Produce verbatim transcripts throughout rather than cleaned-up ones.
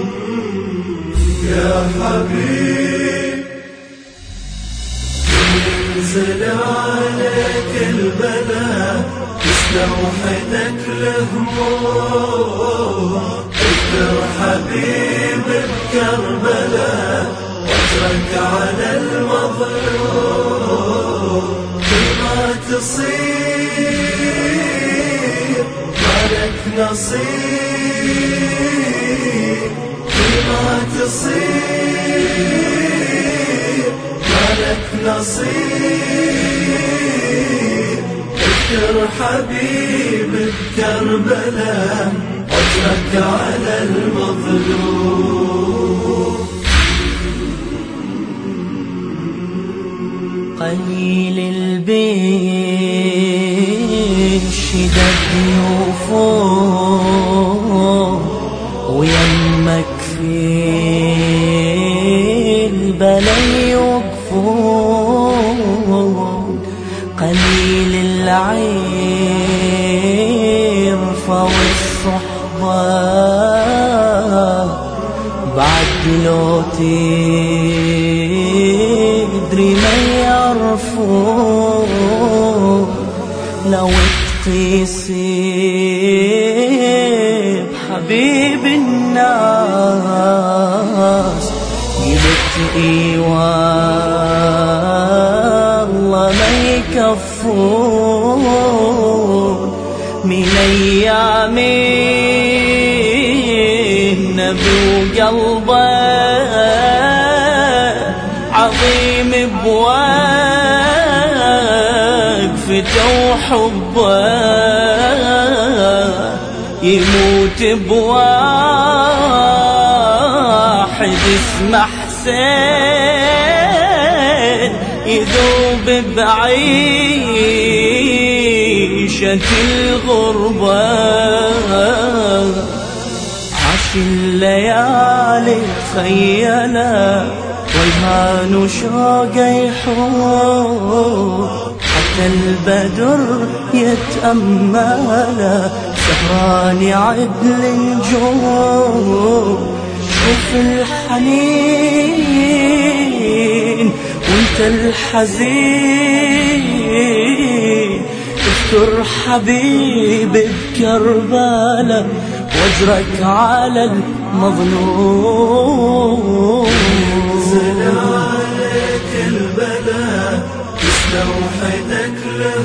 يا حبيب ينزل عليك البلاء تستوحدك الهموم اذكر حبيب بكربلاء وجهك على المظلوم بما تصير مالك نصيب بما تصير مالك نصيب اذكر حبيب بكربلاء وجهك على المظلوم قليل البيش شدد يوفون ويمك في البلا يوقفون قليل العرفة والصحبة بعد لو تدري ما يعرفون لو تقيسي حبيب الناس قلت اي والله ما يكفون من ايام النبي وقلبه عظيم بوقفته وحبه يموت بواحد اسمه حسين يذوب بعيشة الغربة عاش الليالي تخيلا والهان وشوقه يحوم حتى البدر يتأمل سهران يعد النجوم شوف الحنين وانت الحزين اذكر حبيب بكربلاء واجرك على المظلوم ينزل عليك البلاء تستوحدك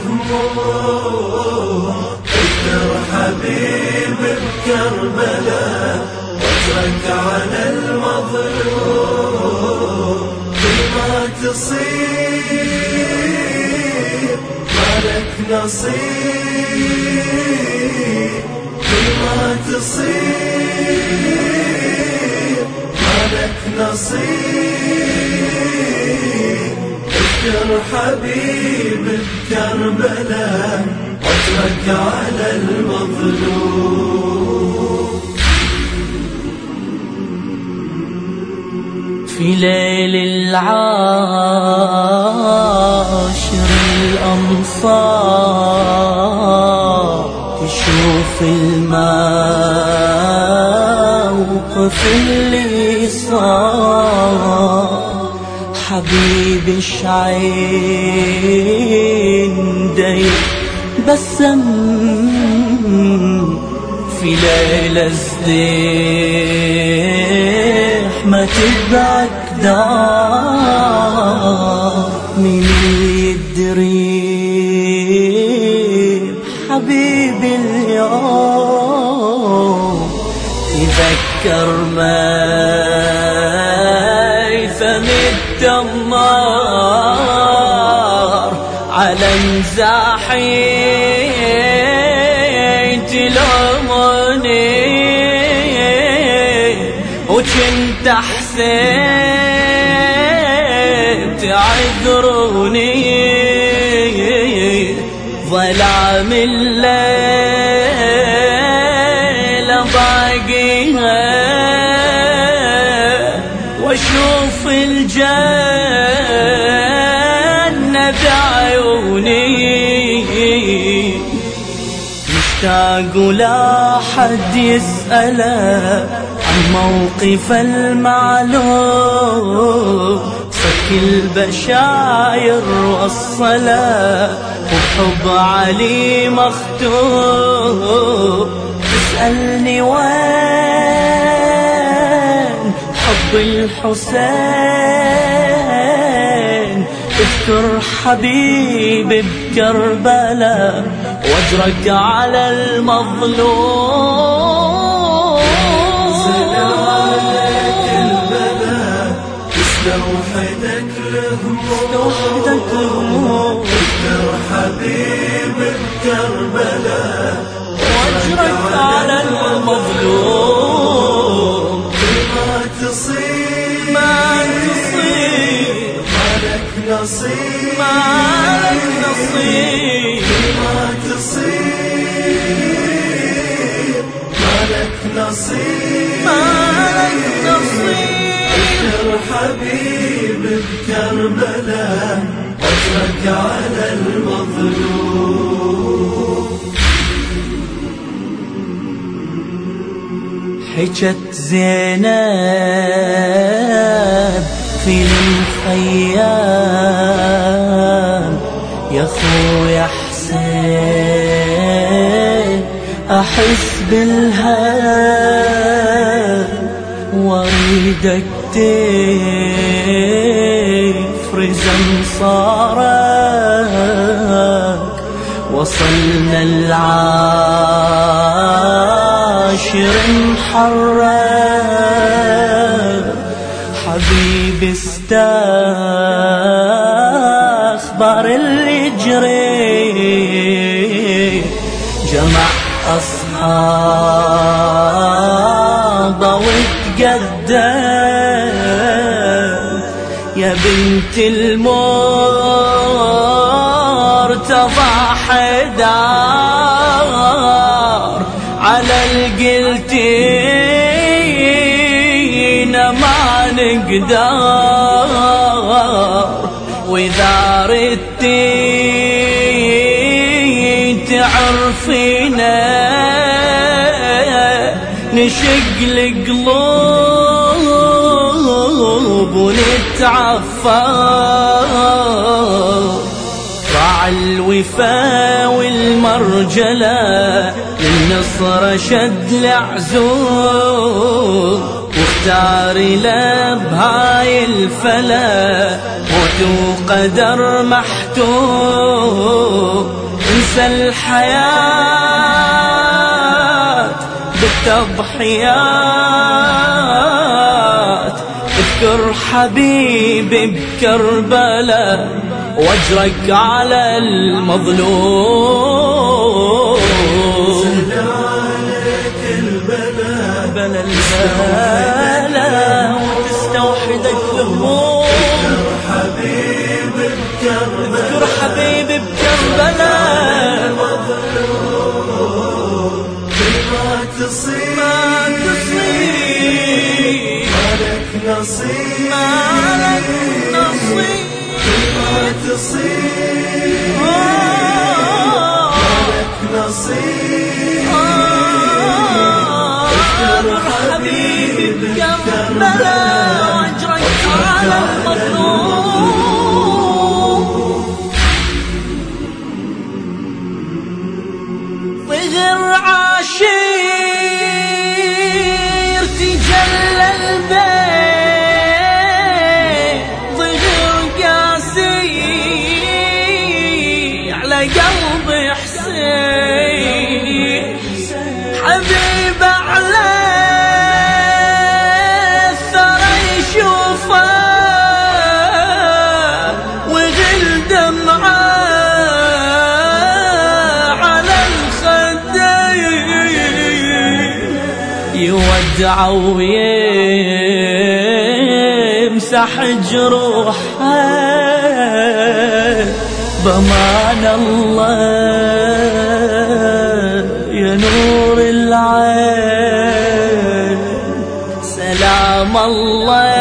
الهموم اذكر حبيب بكربلاء وجهك على المظلوم بما تصير مالك نصيب بما تصير مالك نصيب اذكر حبيب بكربلاء وجهك على المظلوم في ليل العاشر الأمصار تشوف الموقف اللي صار حبيب الشعين داي بسم في ليلة زديح ما تبعك دار من يدري حبيب اليوم تذكر ما يثمد النار على مزاحي تلومني وكنت حسين تعذروني ظلام الليل باقيها واشوف الجنة بعيوني مشتاق ولا حد يسأله موقف المعلوم صك البشاير والصلاة وحب علي مختوم. تسألني وين حب الحسين، اذكر حبيبي بكربلاء واجرك على المظلوم. زلالك البلاء استوحدك الهموم، اذكر حبيبي بكربلاء واجرك على المظلوم. ما تصير ما تصير مالك نصيب، مالك نصيب. ما تصير مالك نصيب، مالك نصيب. اذكر حبيبي بكربلاء واجرك على المظلوم. حجت زينب في الخيام، يا خويا حسين أحس بالهام، واريدك تفرز انصارك. وصلنا العاشر محرر، حبيبي استخبر اللي جري، جمع أصحابه وتقدم. يا بنت المرتضى حدار على القلتين ما نقدر، وإذا ردتي تعرفينا نشق القلوب ونتعفر. راعى الوفا والمرجلة للنصر شد العزوم، واختار له بهاي الفلا موت وقدر محتوم. انسى الحياة بالتضحيات، اذكر حبيبي بكربلاء واجرك على المظلوم. زلالك البلاء بلا البلاء وتستوحدك الهموم. اذكر حبيبي بكربلاء، اذكر حبيبي بكربلاء. ما تصير ما تصير مالك نصيب، مالك نصيب. ما تصير مالك نصيب. اذكر حبيبي بكربلاء واجرك على المظلوم. ظهر عاشير تجلى البيت، ظهر قاسي على قلب حسين، حبيب على الثرى يشوفه وغل دمعه على الخدين، يودعه ويمسح جروحه بمان الله يا نور العين. سلام الله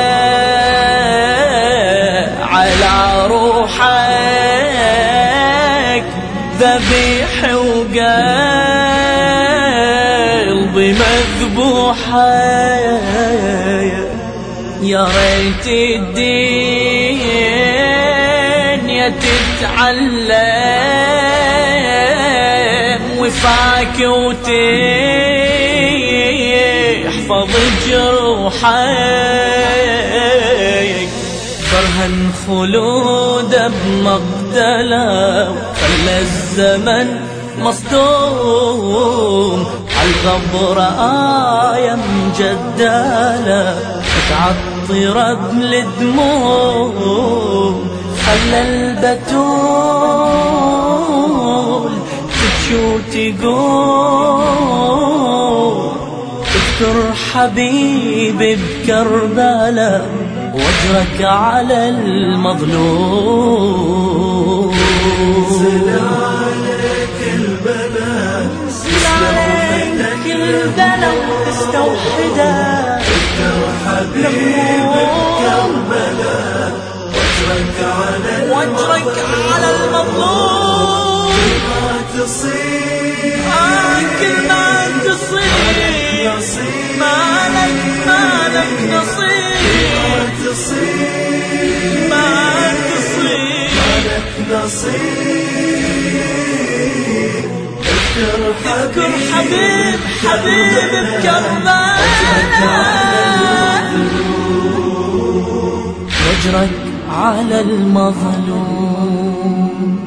على روحك ذبيح وقلبي مذبوحه. يا ريت الدنيا تتعلم وفاك وتحفظ جروحك. برهن خلود بمقتله خلى الزمن مصدوم عالقبر آية مجدلة متعطرة بالدموع. خلى البتول تبكي وتقول اذكر حبيبي بكربلاء وجرك على المظلوم. زلالك البلاء زلالك البلاء استوحدا اذكر حبيبي بكربلاء وجرك على وجرك على المظلوم. ما تصير كل ما تصير مالك مالك نصيب تصير ما تصير مالك نصيب. اذكر اذكر حبيب حبيب بكربلاء وجرك على المظلوم.